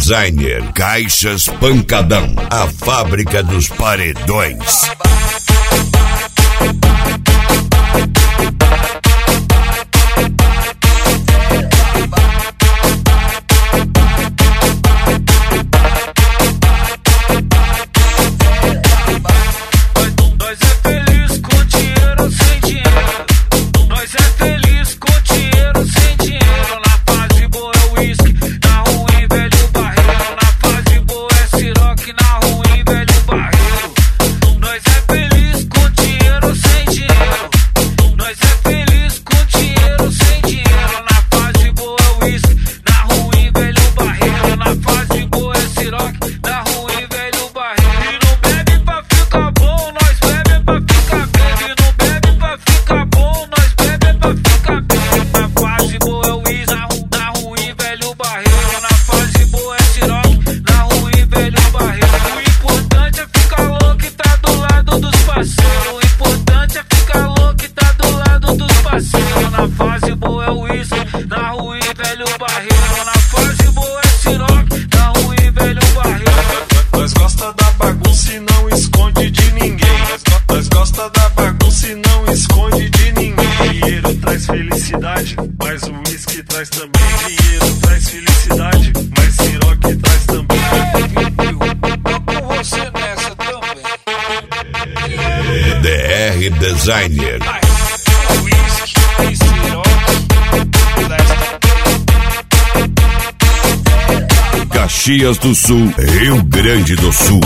Designer, Caixas Pancadão, a fábrica dos paredões. Felicidade, mas o uísque traz também dinheiro, traz felicidade, mas siroque traz também. Com você nessa também. DR Designer. Uísque e siroque traz também. Caxias do Sul, Rio Grande do Sul.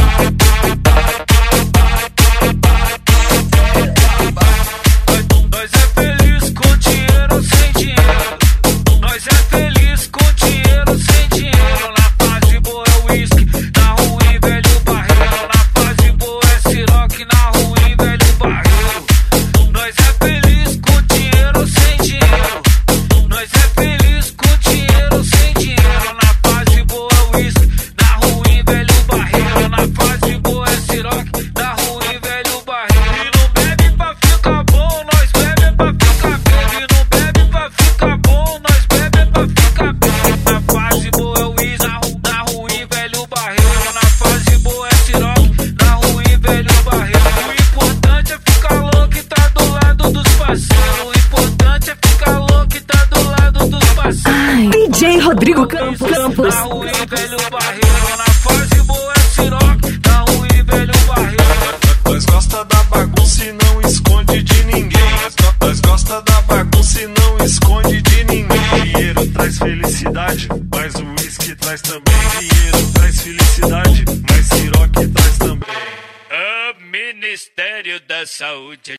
DJ Rodrigo Campos. Na rua e velho barreiro, na fase boa é siroque, na rua e velho barreiro. Nós gosta da bagunça e não esconde de ninguém. Nós gosta da bagunça e não esconde de ninguém. Dinheiro traz felicidade, mas o uísque traz também. Dinheiro traz felicidade, mas siroque traz também. O Ministério da Saúde